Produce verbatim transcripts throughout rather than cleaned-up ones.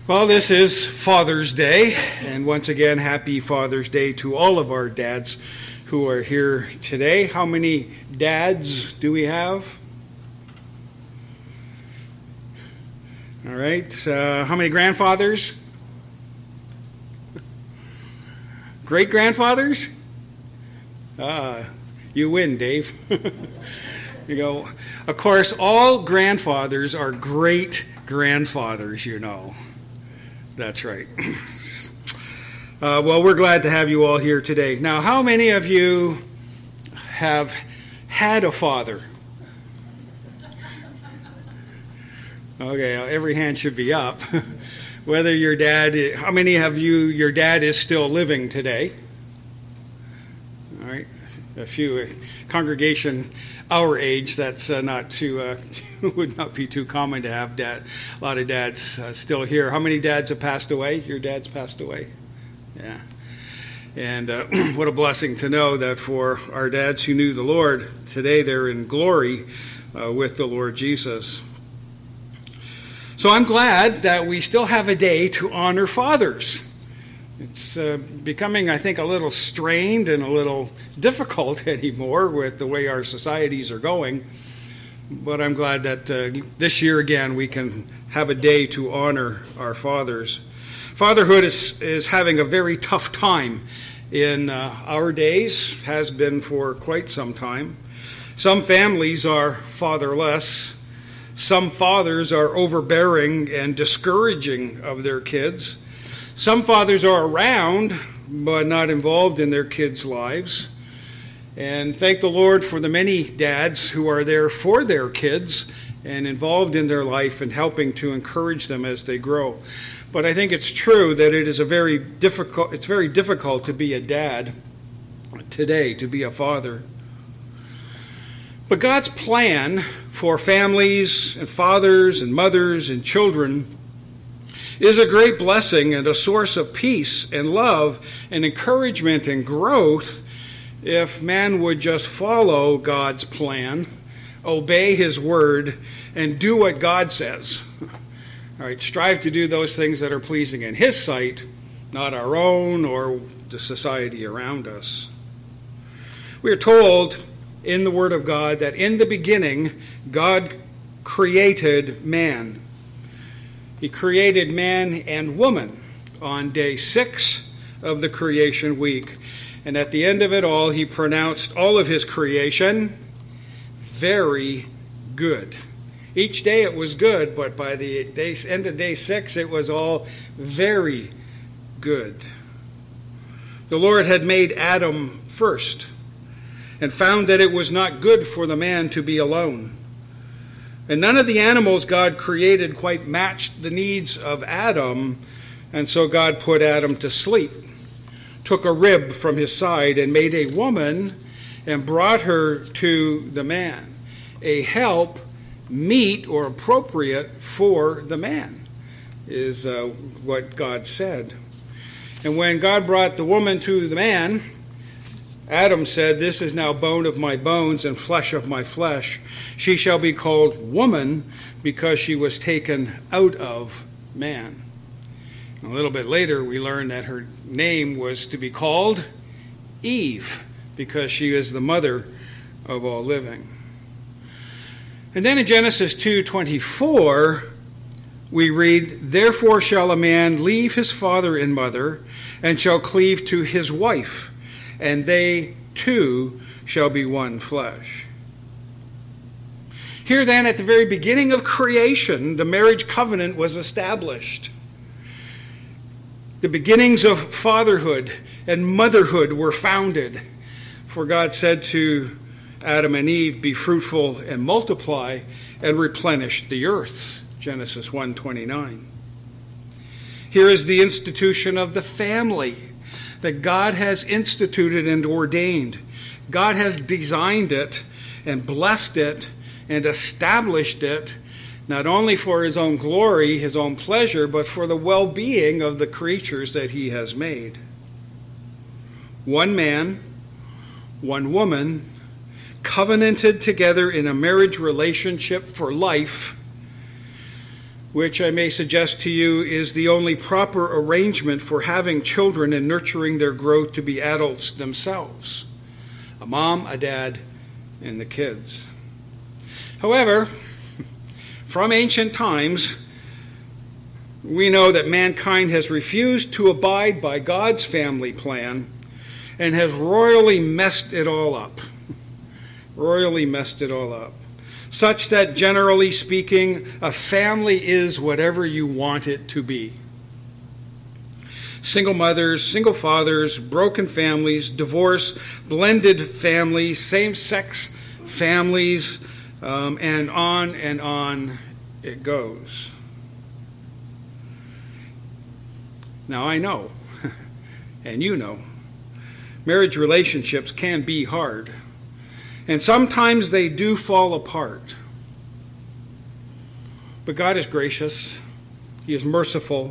Well, this is Father's Day, and once again, happy Father's Day to all of our dads who are here today. How many dads do we have? All right. Uh, how many grandfathers? Great-grandfathers? Ah, you win, Dave. You go. Of course, all grandfathers are great-grandfathers, you know. That's right. Uh, well, we're glad to have you all here today. Now, how many of you have had a father? Okay, every hand should be up. Whether your dad, how many of you, your dad is still living today? All right, a few. Congregation our age, that's uh, not too, uh, would not be too common to have dad, a lot of dads uh, still here. How many dads have passed away? Your dad's passed away? Yeah. And uh, what a blessing to know that for our dads who knew the Lord, today they're in glory uh, with the Lord Jesus. So I'm glad that we still have a day to honor fathers. It's uh, becoming, I think, a little strained and a little difficult anymore with the way our societies are going. But I'm glad that uh, this year again we can have a day to honor our fathers. Fatherhood is, is having a very tough time in uh, our days, has been for quite some time. Some families are fatherless. Some fathers are overbearing and discouraging of their kids. Some fathers are around, but not involved in their kids' lives. And thank the Lord for the many dads who are there for their kids and involved in their life and helping to encourage them as they grow. But I think it's true that it is a very difficult, it's very difficult to be a dad today, to be a father. But God's plan for families and fathers and mothers and children is a great blessing and a source of peace and love and encouragement and growth if man would just follow God's plan, obey his word, and do what God says. All right, strive to do those things that are pleasing in his sight, not our own or the society around us. We are told in the Word of God that in the beginning, God created man. He created man and woman on day six of the creation week. And at the end of it all, he pronounced all of his creation very good. Each day it was good, but by the day, end of day six, it was all very good. The Lord had made Adam first and found that it was not good for the man to be alone. And none of the animals God created quite matched the needs of Adam, and so God put Adam to sleep, took a rib from his side and made a woman and brought her to the man, a help meet or appropriate for the man, is uh, what God said. And when God brought the woman to the man, Adam said, "This is now bone of my bones and flesh of my flesh. She shall be called woman because she was taken out of man." A little bit later, we learn that her name was to be called Eve because she is the mother of all living. And then in Genesis two twenty-four, we read, "Therefore shall a man leave his father and mother and shall cleave to his wife, and they two shall be one flesh." Here then, at the very beginning of creation, the marriage covenant was established. The beginnings of fatherhood and motherhood were founded. For God said to Adam and Eve, "Be fruitful and multiply and replenish the earth." Genesis one twenty-nine. Here is the institution of the family that God has instituted and ordained. God has designed it and blessed it and established it, not only for his own glory, his own pleasure, but for the well-being of the creatures that he has made. One man, one woman, covenanted together in a marriage relationship for life, which I may suggest to you is the only proper arrangement for having children and nurturing their growth to be adults themselves. A mom, a dad, and the kids. However, from ancient times, we know that mankind has refused to abide by God's family plan and has royally messed it all up. Royally messed it all up. Such that, generally speaking, a family is whatever you want it to be. Single mothers, single fathers, broken families, divorce, blended families, same-sex families, um, and on and on it goes. Now I know, and you know, marriage relationships can be hard, and sometimes they do fall apart. But God is gracious. He is merciful.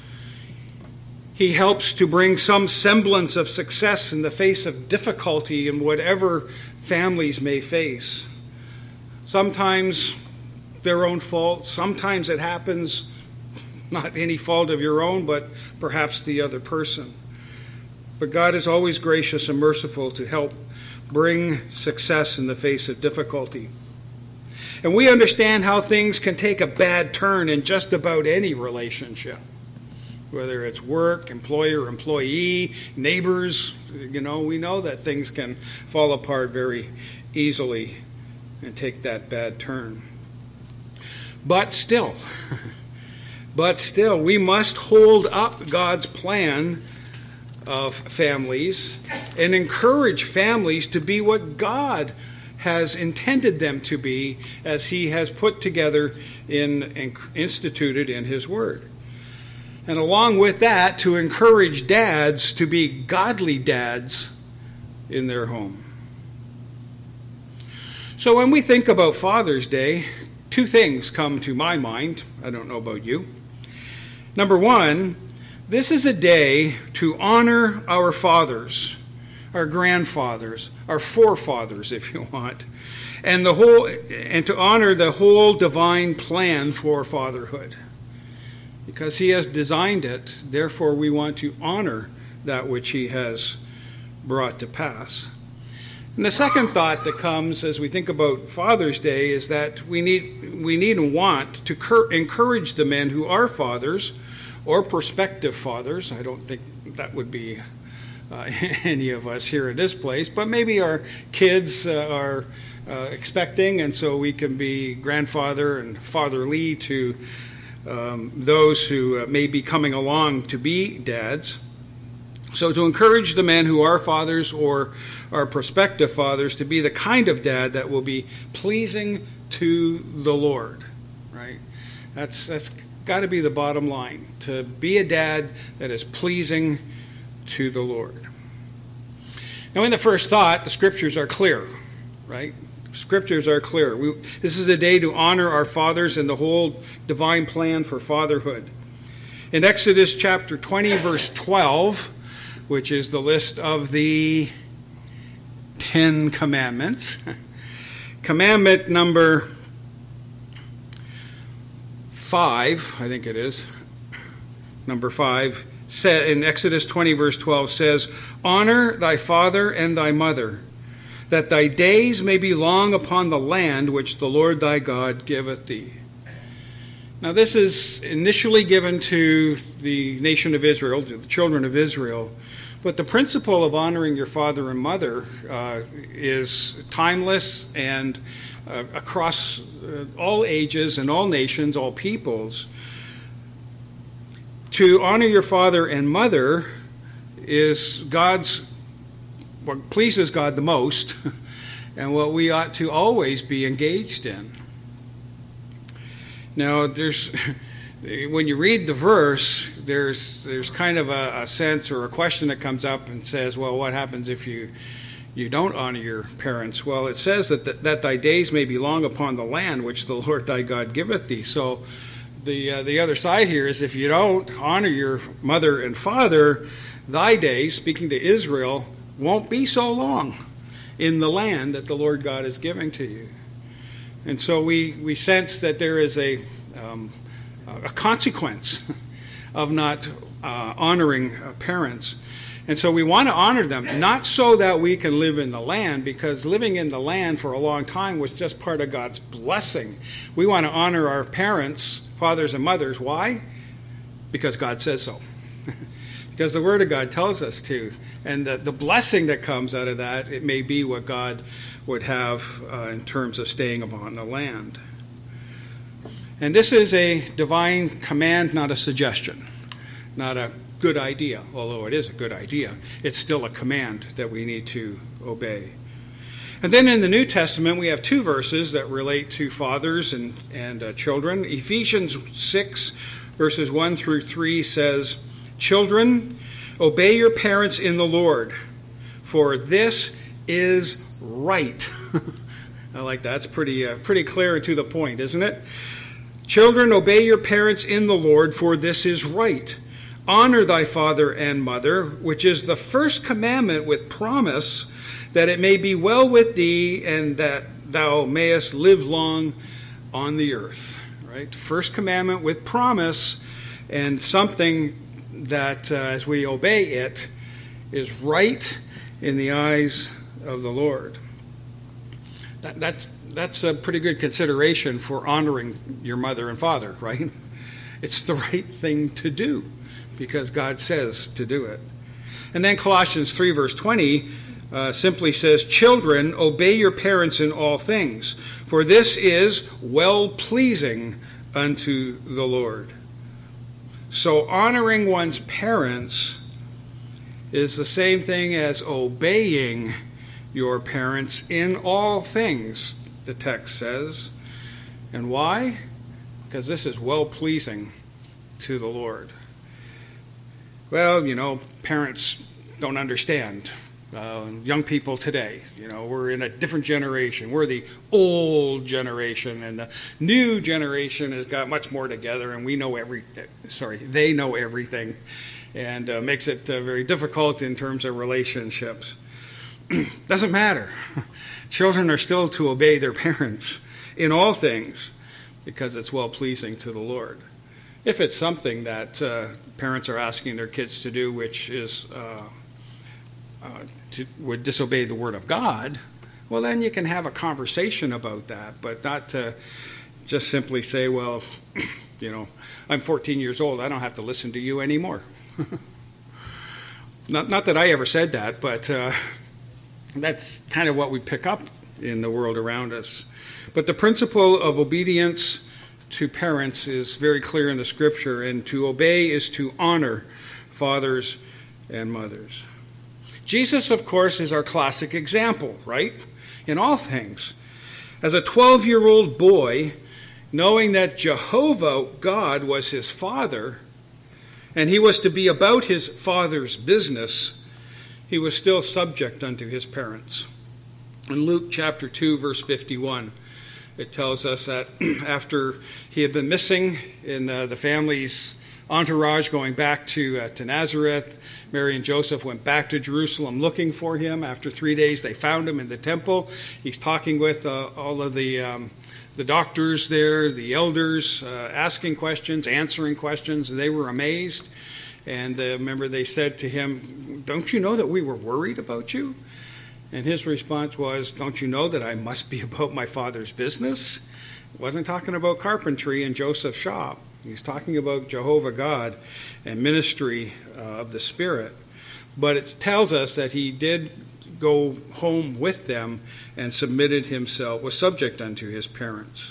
He helps to bring some semblance of success in the face of difficulty in whatever families may face. Sometimes their own fault. Sometimes it happens not any fault of your own, but perhaps the other person. But God is always gracious and merciful to help bring success in the face of difficulty. And we understand how things can take a bad turn in just about any relationship. Whether it's work, employer, employee, neighbors, you know, we know that things can fall apart very easily and take that bad turn. But still, but still, we must hold up God's plan of families and encourage families to be what God has intended them to be, as He has put together in and instituted in His Word. And along with that, to encourage dads to be godly dads in their home. So when we think about Father's Day, two things come to my mind. I don't know about you. Number one, this is a day to honor our fathers, our grandfathers, our forefathers, if you want, and the whole, and to honor the whole divine plan for fatherhood. Because He has designed it, therefore we want to honor that which He has brought to pass. And the second thought that comes as we think about Father's Day is that we need we need and want to cur- encourage the men who are fathers or prospective fathers. I don't think that would be uh, any of us here in this place, but maybe our kids uh, are uh, expecting, and so we can be grandfather and fatherly to Um, those who uh, may be coming along to be dads. So to encourage the men who are fathers or are prospective fathers to be the kind of dad that will be pleasing to the Lord, right? That's that's got to be the bottom line, to be a dad that is pleasing to the Lord. Now in the first thought, the scriptures are clear, right? Scriptures are clear. We, this is a day to honor our fathers and the whole divine plan for fatherhood. In Exodus chapter twenty, verse twelve, which is the list of the Ten Commandments, commandment number five, I think it is, number five, in Exodus twenty, verse twelve says, "Honor thy father and thy mother, that thy days may be long upon the land which the Lord thy God giveth thee." Now this is initially given to the nation of Israel, to the children of Israel, but the principle of honoring your father and mother uh, is timeless and uh, across uh, all ages and all nations, all peoples. To honor your father and mother is God's what pleases God the most, and what we ought to always be engaged in. Now, there's when you read the verse, there's there's kind of a, a sense or a question that comes up and says, well, what happens if you you don't honor your parents? Well, it says that that, that thy days may be long upon the land which the Lord thy God giveth thee. So the uh, the other side here is, if you don't honor your mother and father, thy days, speaking to Israel, won't be so long in the land that the Lord God is giving to you. And so we, we sense that there is a um, a consequence of not uh, honoring uh, parents. And so we want to honor them, not so that we can live in the land, because living in the land for a long time was just part of God's blessing. We want to honor our parents, fathers and mothers. Why? Because God says so. Because the Word of God tells us to. And the, the blessing that comes out of that, it may be what God would have uh, in terms of staying upon the land. And this is a divine command, not a suggestion, not a good idea, although it is a good idea. It's still a command that we need to obey. And then in the New Testament, we have two verses that relate to fathers and, and uh, children. Ephesians six, verses one through three says, "Children, obey your parents in the Lord, for this is right." I like that. It's pretty, uh, pretty clear and to the point, isn't it? "Children, obey your parents in the Lord, for this is right. Honor thy father and mother, which is the first commandment with promise, that it may be well with thee and that thou mayest live long on the earth." Right? First commandment with promise, and something that uh, as we obey it is right in the eyes of the Lord. That, that, that's a pretty good consideration for honoring your mother and father, right? It's the right thing to do, because God says to do it. And then Colossians three, verse twenty, uh, simply says, "Children, obey your parents in all things, for this is well-pleasing unto the Lord." So honoring one's parents is the same thing as obeying your parents in all things, the text says. And why? Because this is well-pleasing to the Lord. Well, you know, parents don't understand. Uh, young people today, you know, we're in a different generation. We're the old generation, and the new generation has got much more together, and we know every, sorry, they know everything, and uh, makes it uh, very difficult in terms of relationships. Doesn't matter. Children are still to obey their parents in all things, because it's well-pleasing to the Lord. If it's something that uh, parents are asking their kids to do, which is uh, uh, to, would disobey the Word of God, well, then you can have a conversation about that, but not to just simply say, well, you know, I'm fourteen years old, I don't have to listen to you anymore. not, not that I ever said that, but uh, that's kind of what we pick up in the world around us. But the principle of obedience to parents is very clear in the Scripture, and to obey is to honor fathers and mothers. Jesus, of course, is our classic example, right? In all things. As a twelve-year-old boy, knowing that Jehovah, God, was his father, and he was to be about his father's business, he was still subject unto his parents. In Luke chapter two, verse fifty-one, it tells us that after he had been missing in uh, the family's entourage going back to, uh, to Nazareth, Mary and Joseph went back to Jerusalem looking for him. After three days, they found him in the temple. He's talking with uh, all of the um, the doctors there, the elders, uh, asking questions, answering questions. They were amazed. And uh, remember, they said to him, "Don't you know that we were worried about you?" And his response was, "Don't you know that I must be about my father's business?" He wasn't talking about carpentry in Joseph's shop. He's talking about Jehovah God and ministry uh, of the Spirit. But it tells us that he did go home with them and submitted himself, was subject unto his parents.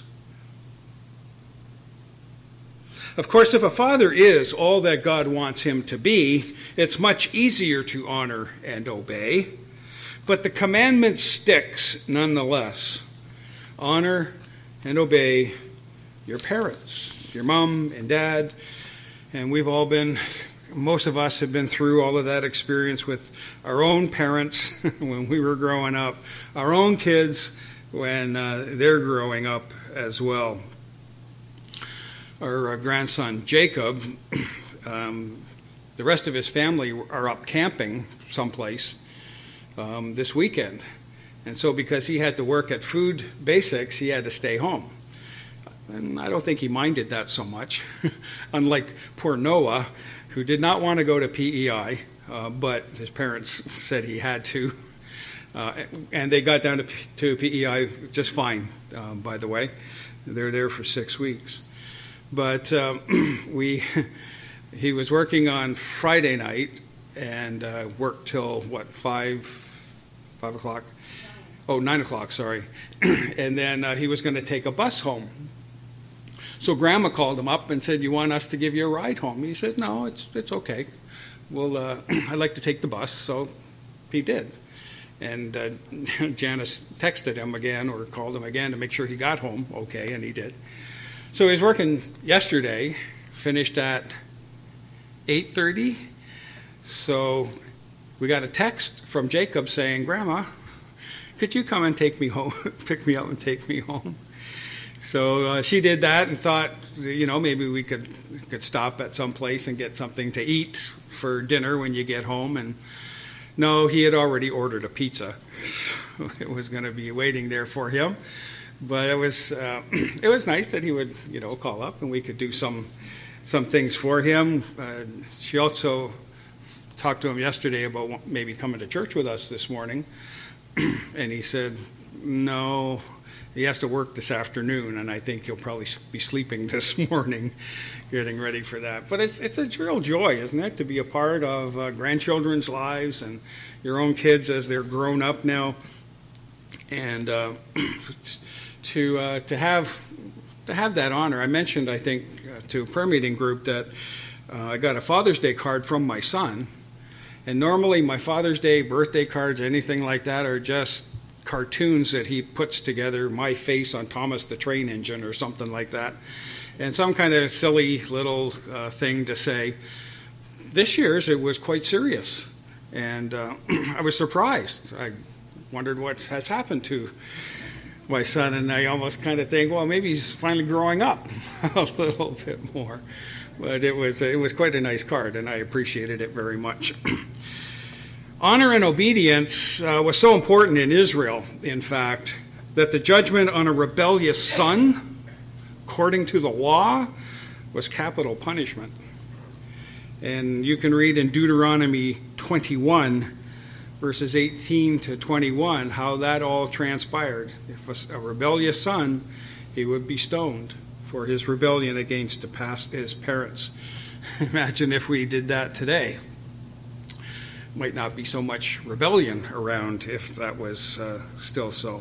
Of course, if a father is all that God wants him to be, it's much easier to honor and obey. But the commandment sticks nonetheless. Honor and obey your parents, your mom and dad. And we've all been, most of us have been through all of that experience with our own parents when we were growing up, our own kids when uh, they're growing up as well. Our uh, grandson Jacob, um, the rest of his family are up camping someplace Um, this weekend. And so because he had to work at Food Basics, he had to stay home. And I don't think he minded that so much, unlike poor Noah, who did not want to go to P E I, uh, but his parents said he had to. Uh, and they got down to, to P E I just fine, uh, by the way. They're there for six weeks. But um, we, he was working on Friday night and uh, worked till, what, five, five o'clock? Oh, nine o'clock, sorry. And then uh, he was going to take a bus home. So Grandma called him up and said, "You want us to give you a ride home?" He said, "No, it's it's okay. Well, uh, I'd like to take the bus." So he did. And uh, Janice texted him again or called him again to make sure he got home okay, and he did. So he was working yesterday, finished at eight thirty. So we got a text from Jacob saying, "Grandma, could you come and take me home, pick me up and take me home?" So uh, she did that and thought, you know, maybe we could could stop at some place and get something to eat for dinner when you get home. And no, he had already ordered a pizza, so it was going to be waiting there for him. But it was uh, it was nice that he would, you know, call up and we could do some some things for him. Uh, she also talked to him yesterday about maybe coming to church with us this morning, and he said, "No. He has to work this afternoon, and I think he'll probably be sleeping this morning, getting ready for that." But it's it's a real joy, isn't it, to be a part of uh, grandchildren's lives and your own kids as they're grown up now, and uh, to uh, to have to have that honor. I mentioned, I think, uh, to a prayer meeting group that uh, I got a Father's Day card from my son, and normally my Father's Day birthday cards, anything like that, are just cartoons that he puts together, my face on Thomas the Train Engine or something like that, and some kind of silly little uh, thing to say. This year's, it was quite serious, and uh, I was surprised. I wondered what has happened to my son, and I almost kind of think, well, maybe he's finally growing up a little bit more. But it was it was quite a nice card, and I appreciated it very much. Honor and obedience uh, was so important in Israel, in fact, that the judgment on a rebellious son, according to the law, was capital punishment. And you can read in Deuteronomy twenty-one, verses eighteen to twenty-one, how that all transpired. If a rebellious son, he would be stoned for his rebellion against his parents. Imagine if we did that today. Might not be so much rebellion around if that was uh, still so.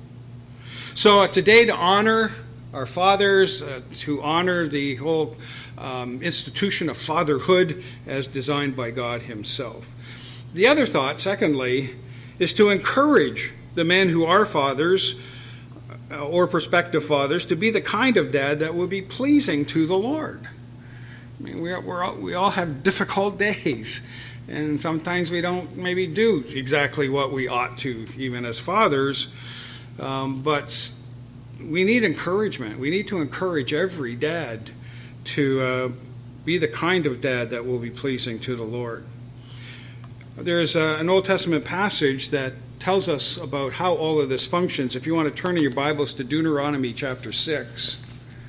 So uh, today, to honor our fathers, uh, to honor the whole um, institution of fatherhood as designed by God himself. The other thought, secondly, is to encourage the men who are fathers uh, or prospective fathers to be the kind of dad that will be pleasing to the Lord. I mean, we're, we're all, we all have difficult days. And sometimes we don't maybe do exactly what we ought to, even as fathers. Um, but we need encouragement. We need to encourage every dad to uh, be the kind of dad that will be pleasing to the Lord. There's uh, an Old Testament passage that tells us about how all of this functions. If you want to turn in your Bibles to Deuteronomy chapter six.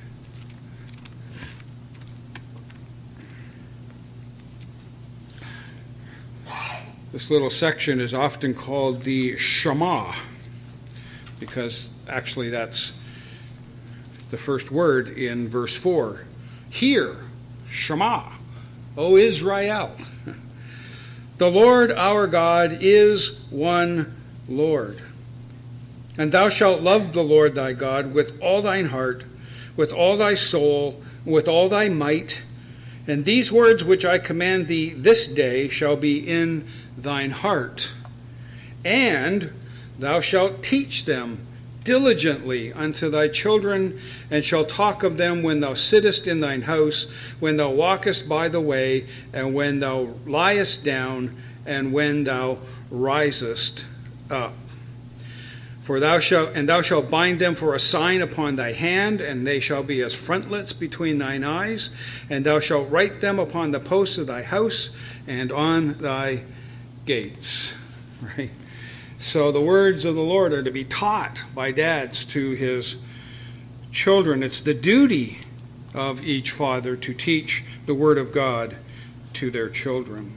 This little section is often called the Shema, because actually that's the first word in verse four. Hear, Shema, O Israel. The Lord our God is one Lord. And thou shalt love the Lord thy God with all thine heart, with all thy soul, with all thy might. And these words which I command thee this day shall be in thine heart, and thou shalt teach them diligently unto thy children, and shalt talk of them when thou sittest in thine house, when thou walkest by the way, and when thou liest down, and when thou risest up. For thou shalt, and thou shalt bind them for a sign upon thy hand, and they shall be as frontlets between thine eyes, and thou shalt write them upon the posts of thy house and on thy gates. Right? So the words of the Lord are to be taught by dads to his children. It's the duty of each father to teach the Word of God to their children.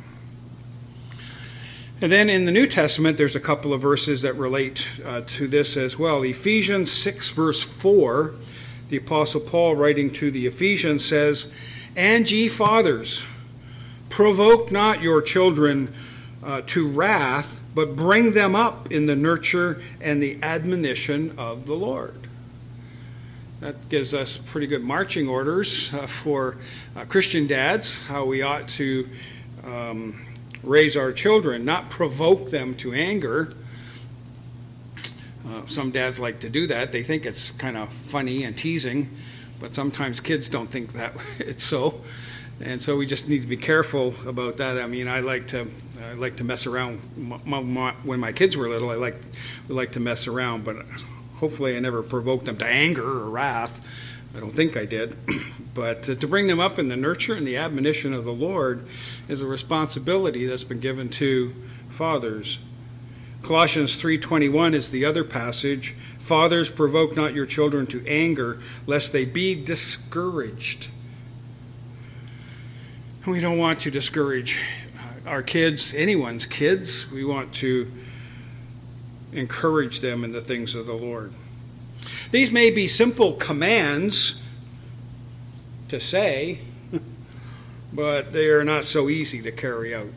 And then in the New Testament, there's a couple of verses that relate uh, to this as well. Ephesians six, verse four, the Apostle Paul, writing to the Ephesians, says, "And ye fathers, provoke not your children uh, to wrath, but bring them up in the nurture and the admonition of the Lord." That gives us pretty good marching orders uh, for uh, Christian dads, how we ought to um, raise our children, not provoke them to anger. Uh, some dads like to do that. They think it's kind of funny and teasing, but sometimes kids don't think that it's so. And so we just need to be careful about that. I mean, I like to I like to mess around. My, my, when my kids were little, I like we like to mess around, but hopefully I never provoked them to anger or wrath. I don't think I did. But uh, to bring them up in the nurture and the admonition of the Lord is a responsibility that's been given to fathers. Colossians three twenty-one is the other passage. "Fathers, provoke not your children to anger, lest they be discouraged." We don't want to discourage our kids, anyone's kids. We want to encourage them in the things of the Lord. These may be simple commands to say, but they are not so easy to carry out.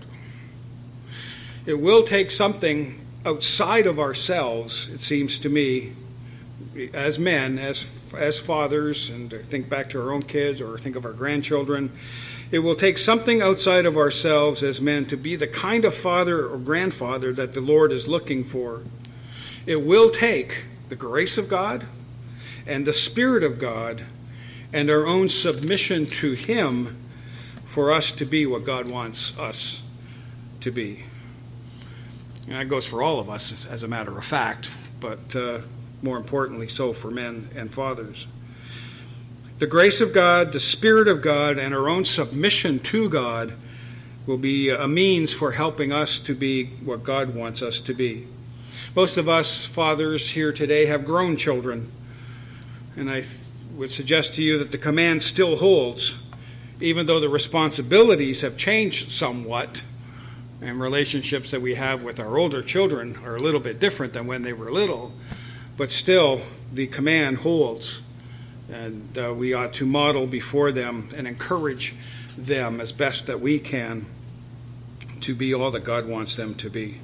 It will take something outside of ourselves, it seems to me, as men, as as fathers, and to think back to our own kids or think of our grandchildren. It will take something outside of ourselves as men to be the kind of father or grandfather that the Lord is looking for. It will take the grace of God and the Spirit of God and our own submission to Him for us to be what God wants us to be. And that goes for all of us, as a matter of fact, but uh, more importantly so for men and fathers. The grace of God, the Spirit of God, and our own submission to God will be a means for helping us to be what God wants us to be. Most of us fathers here today have grown children, and I th- would suggest to you that the command still holds, even though the responsibilities have changed somewhat, and relationships that we have with our older children are a little bit different than when they were little, but still the command holds. And uh, we ought to model before them and encourage them as best that we can to be all that God wants them to be.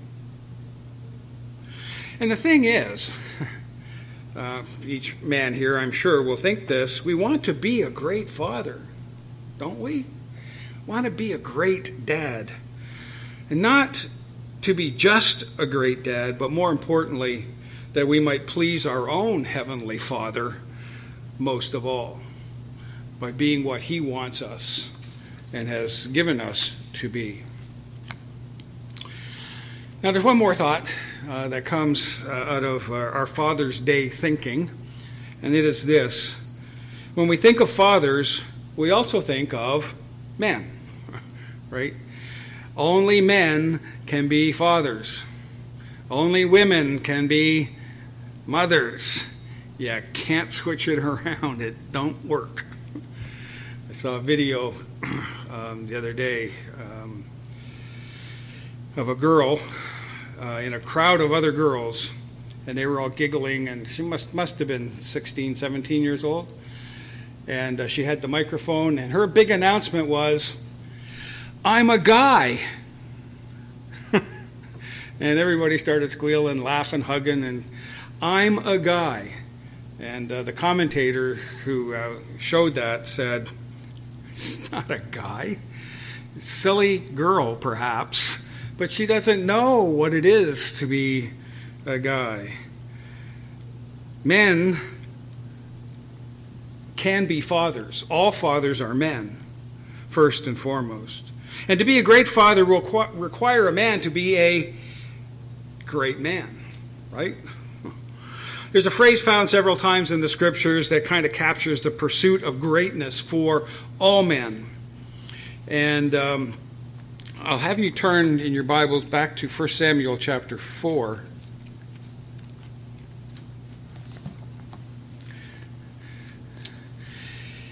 And the thing is, uh, each man here, I'm sure, will think this, we want to be a great father, don't we? Want to be a great dad. And not to be just a great dad, but more importantly, that we might please our own Heavenly Father most of all, by being what He wants us and has given us to be. Now, there's one more thought uh, that comes uh, out of uh, our Father's Day thinking, and it is this. When we think of fathers, we also think of men, right? Only men can be fathers. Only women can be mothers. You can't switch it around. It don't work. I saw a video um, the other day um, of a girl uh, in a crowd of other girls, and they were all giggling, and she must must have been sixteen, seventeen years old, and uh, she had the microphone, and her big announcement was, "I'm a guy." And everybody started squealing, laughing, hugging, and "I'm a guy." And uh, the commentator who uh, showed that said, "It's not a guy. Silly girl, perhaps, but she doesn't know what it is to be a guy." Men can be fathers. All fathers are men, first and foremost. And to be a great father will qu- require a man to be a great man, right? There's a phrase found several times in the Scriptures that kind of captures the pursuit of greatness for all men. And um, I'll have you turn in your Bibles back to First Samuel chapter four.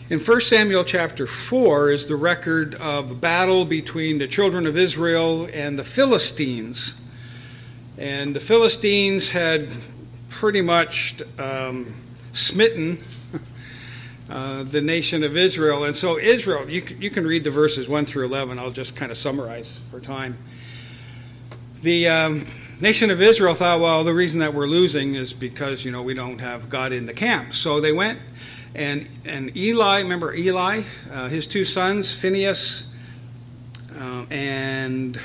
In First Samuel chapter four is the record of a battle between the children of Israel and the Philistines. And the Philistines had pretty much um, smitten uh, the nation of Israel. And so Israel, you, you can read the verses one through eleven. I'll just kind of summarize for time. The um, nation of Israel thought, well, the reason that we're losing is because, you know, we don't have God in the camp. So they went and and Eli, remember Eli, uh, his two sons, Phinehas uh, and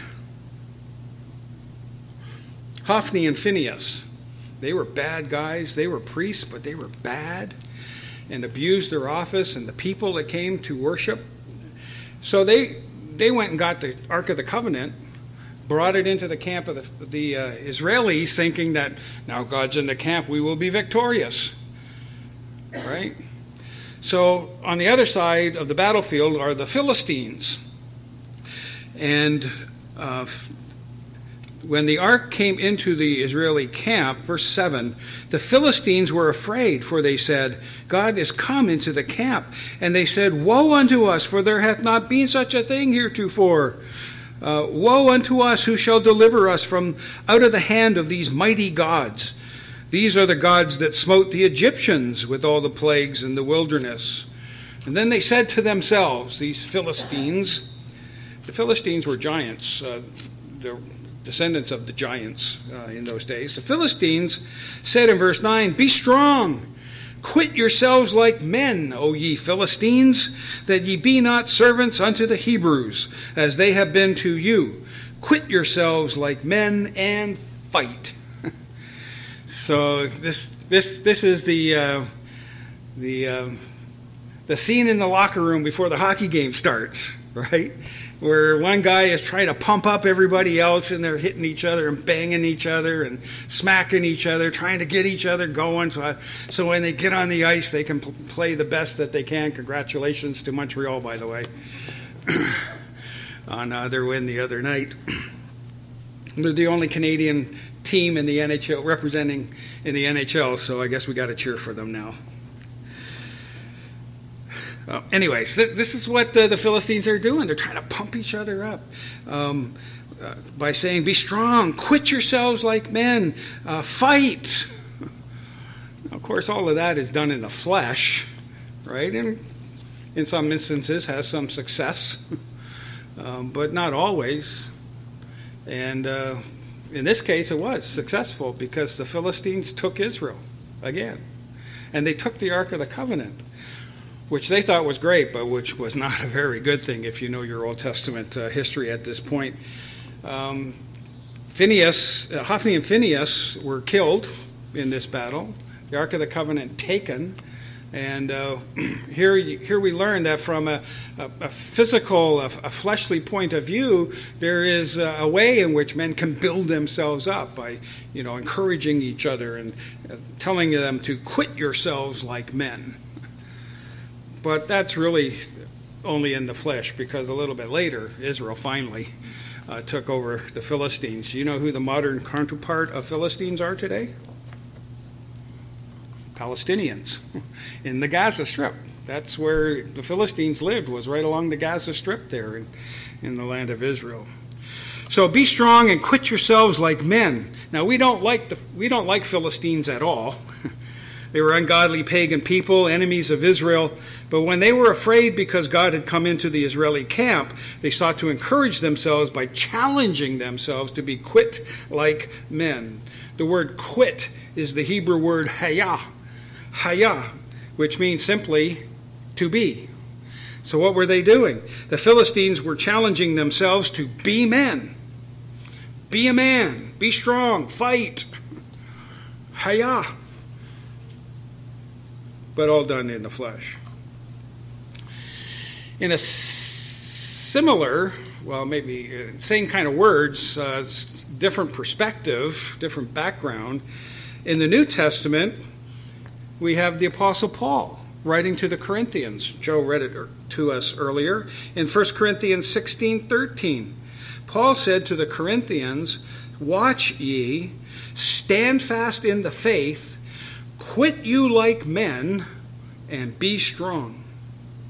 Hophni and Phinehas. They were bad guys. They were priests, but they were bad and abused their office and the people that came to worship. So they they went and got the Ark of the Covenant, brought it into the camp of the, the uh, Israelis, thinking that now God's in the camp, we will be victorious. Right? So on the other side of the battlefield are the Philistines. And uh, when the ark came into the Israeli camp, verse seven, the Philistines were afraid, for they said, God is come into the camp. And they said, woe unto us, for there hath not been such a thing heretofore. Uh, woe unto us, who shall deliver us from out of the hand of these mighty gods? These are the gods that smote the Egyptians with all the plagues in the wilderness. And then they said to themselves, these Philistines, the Philistines were giants, uh, the descendants of the giants uh, in those days. The Philistines said in verse nine, be strong, quit yourselves like men, O ye Philistines, that ye be not servants unto the Hebrews, as they have been to you. Quit yourselves like men and fight. So this this this is the uh, the uh, the scene in the locker room before the hockey game starts, right? Where one guy is trying to pump up everybody else, and they're hitting each other and banging each other and smacking each other, trying to get each other going. So, I, so when they get on the ice, they can pl- play the best that they can. Congratulations to Montreal, by the way, on uh, their win the other night. They're the only Canadian team in the N H L, representing in the N H L, so I guess we got to cheer for them now. Uh, anyways, th- this is what uh, the Philistines are doing. They're trying to pump each other up um, uh, by saying, be strong, quit yourselves like men, uh, fight. Of course, all of that is done in the flesh, right? And in some instances has some success, um, but not always. And uh, in this case, it was successful because the Philistines took Israel again. And they took the Ark of the Covenant, which they thought was great, but which was not a very good thing if you know your Old Testament uh, history at this point. Um, Phinehas, uh, Hophni and Phinehas were killed in this battle. The Ark of the Covenant taken. And uh, here, here we learn that from a, a, a physical, a, a fleshly point of view, there is a, a way in which men can build themselves up by, you know, encouraging each other and uh, telling them to quit yourselves like men. But that's really only in the flesh, because a little bit later, Israel finally uh, took over the Philistines. Do you know who the modern counterpart of Philistines are today? Palestinians in the Gaza Strip. That's where the Philistines lived, was right along the Gaza Strip there in, in the land of Israel. So be strong and quit yourselves like men. Now we don't like the we don't like Philistines at all. They were ungodly pagan people, enemies of Israel. But when they were afraid because God had come into the Israeli camp, they sought to encourage themselves by challenging themselves to be quit like men. The word quit is the Hebrew word hayah. Hayah, which means simply to be. So what were they doing? The Philistines were challenging themselves to be men. Be a man. Be strong. Fight. Hayah. But all done in the flesh. In a similar, well, maybe same kind of words, uh, different perspective, different background, in the New Testament, we have the Apostle Paul writing to the Corinthians. Joe read it to us earlier. In First Corinthians sixteen thirteen, Paul said to the Corinthians, watch ye, stand fast in the faith, quit you like men, and be strong.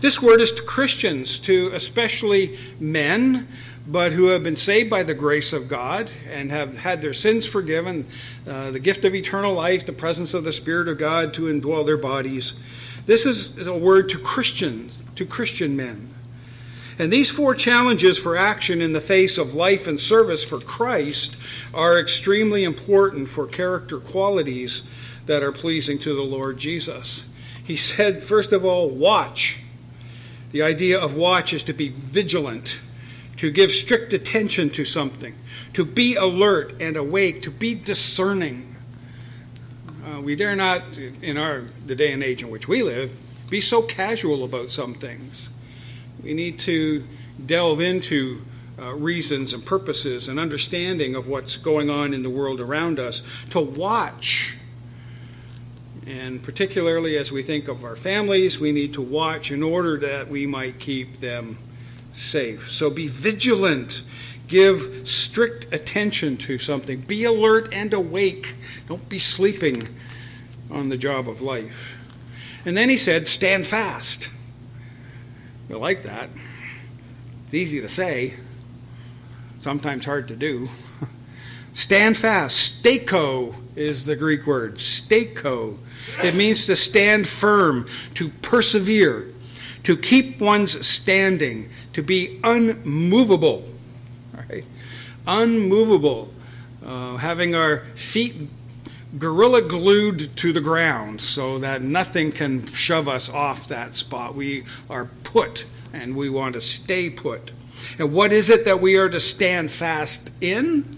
This word is to Christians, to especially men, but who have been saved by the grace of God and have had their sins forgiven, uh, the gift of eternal life, the presence of the Spirit of God to indwell their bodies. This is a word to Christians, to Christian men. And these four challenges for action in the face of life and service for Christ are extremely important for character qualities that are pleasing to the Lord Jesus. He said, first of all, watch. The idea of watch is to be vigilant, to give strict attention to something, to be alert and awake, to be discerning. Uh, we dare not, in our the day and age in which we live, be so casual about some things. We need to delve into uh, reasons and purposes and understanding of what's going on in the world around us, to watch. And particularly as we think of our families, we need to watch in order that we might keep them safe. So be vigilant. Give strict attention to something. Be alert and awake. Don't be sleeping on the job of life. And then he said, stand fast. I like that. It's easy to say, sometimes hard to do. Stand fast. Stako is the Greek word. Stako. It means to stand firm, to persevere, to keep one's standing, to be unmovable. All right? Unmovable. Uh, having our feet gorilla glued to the ground so that nothing can shove us off that spot. We are put, and we want to stay put. And what is it that we are to stand fast in?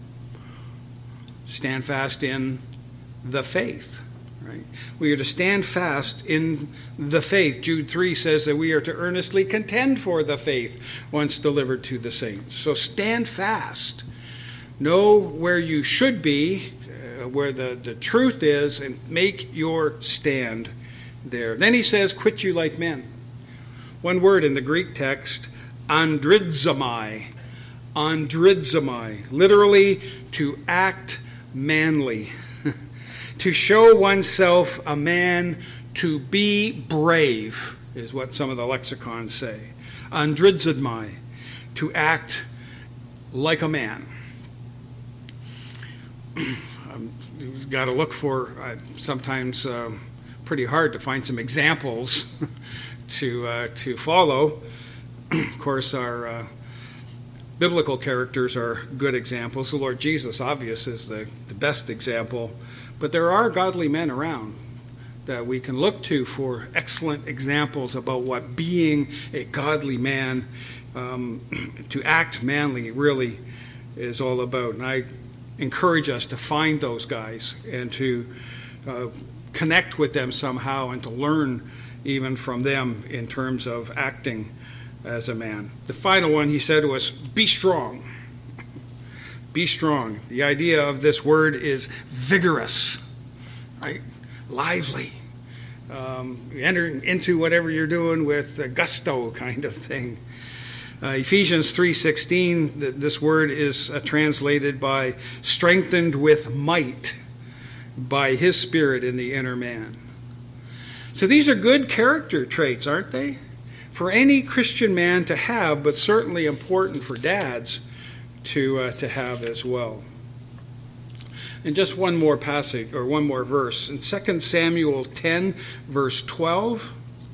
Stand fast in the faith. Right? We are to stand fast in the faith. Jude three says that we are to earnestly contend for the faith once delivered to the saints. So stand fast. Know where you should be, uh, where the, the truth is, and make your stand there. Then he says, quit you like men. One word in the Greek text, andridzomai. Andridzomai. Literally, to act manly. To show oneself a man, to be brave, is what some of the lexicons say. Andridzomai. To act like a man. um, you've got to look for, uh, sometimes uh, pretty hard to find some examples to uh, to follow. Of course, our uh, biblical characters are good examples. The Lord Jesus, obvious, is the, the best example. But there are godly men around that we can look to for excellent examples about what being a godly man, um, to act manly, really is all about. And I encourage us to find those guys and to uh, connect with them somehow and to learn even from them in terms of acting as a man. The final one he said was, be strong. Be strong. The idea of this word is vigorous, right? Lively. Um, enter into whatever you're doing with a gusto kind of thing. Uh, Ephesians three sixteen, th- this word is uh, translated by strengthened with might by his Spirit in the inner man. So these are good character traits, aren't they? For any Christian man to have, but certainly important for dads to uh, to have as well. And just one more passage, or one more verse. In Second Samuel ten, verse twelve.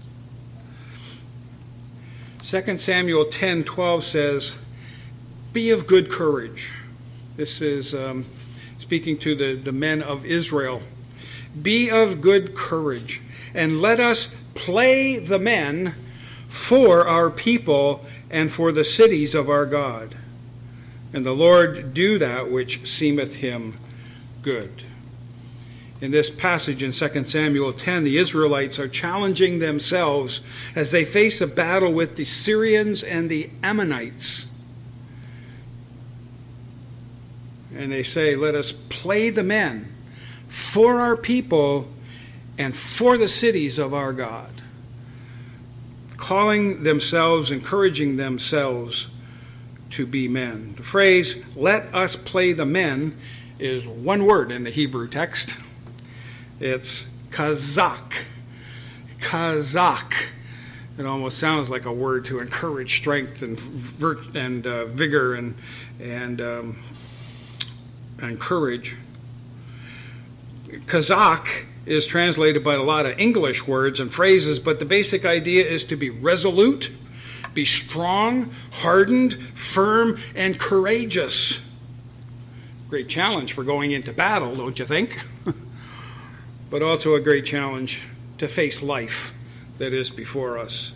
Second Samuel ten, twelve says, be of good courage. This is um, speaking to the, the men of Israel. Be of good courage, and let us play the men for our people and for the cities of our God. And the Lord do that which seemeth him good. In this passage in Second Samuel ten, the Israelites are challenging themselves as they face a battle with the Syrians and the Ammonites. And they say, let us play the men for our people and for the cities of our God. Calling themselves, encouraging themselves to be men. The phrase, let us play the men, is one word in the Hebrew text. It's kazak. Kazak. It almost sounds like a word to encourage strength and vir- and uh, vigor and and um, and courage. Kazakh is translated by a lot of English words and phrases, but the basic idea is to be resolute, be strong, hardened, firm, and courageous. Great challenge for going into battle, don't you think? But also a great challenge to face life that is before us.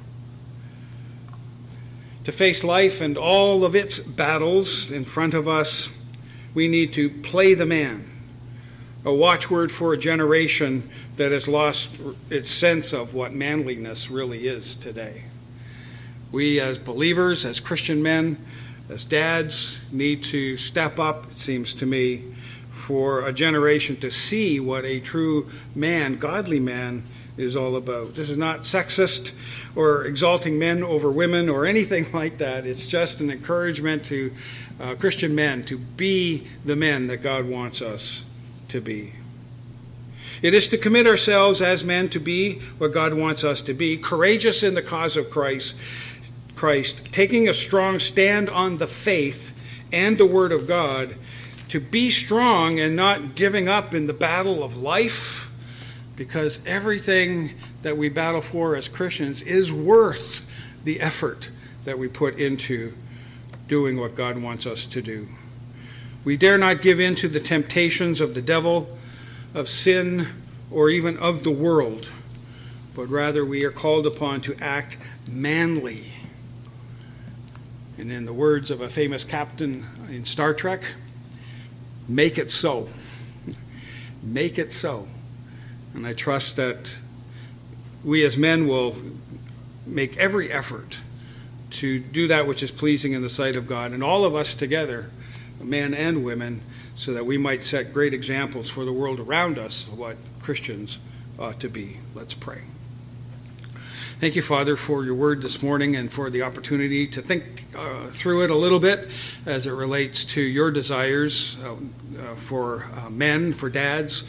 To face life and all of its battles in front of us, we need to play the man, a watchword for a generation that has lost its sense of what manliness really is today. We as believers, as Christian men, as dads, need to step up, it seems to me, for a generation to see what a true man, godly man, is all about. This is not sexist or exalting men over women or anything like that. It's just an encouragement to uh, Christian men to be the men that God wants us to be. It is to commit ourselves as men to be what God wants us to be, courageous in the cause of Christ, Christ, taking a strong stand on the faith and the Word of God, to be strong and not giving up in the battle of life, because everything that we battle for as Christians is worth the effort that we put into doing what God wants us to do. We dare not give in to the temptations of the devil, of sin, or even of the world, but rather we are called upon to act manly. And in the words of a famous captain in Star Trek, make it so. Make it so. And I trust that we as men will make every effort to do that which is pleasing in the sight of God, and all of us together, men and women, so that we might set great examples for the world around us of what Christians ought to be. Let's pray. Thank you, Father, for your word this morning and for the opportunity to think uh, through it a little bit as it relates to your desires uh, uh, for uh, men, for dads,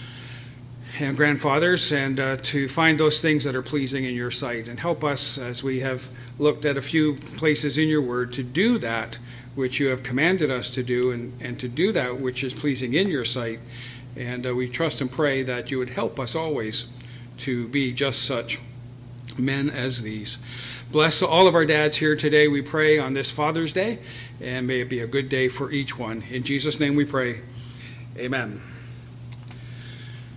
and grandfathers, and uh, to find those things that are pleasing in your sight. And help us, as we have looked at a few places in your word, to do that which you have commanded us to do, and, and to do that which is pleasing in your sight. And uh, we trust and pray that you would help us always to be just such men as these. Bless all of our dads here today, we pray, on this Father's Day, and may it be a good day for each one. In Jesus' name we pray. Amen.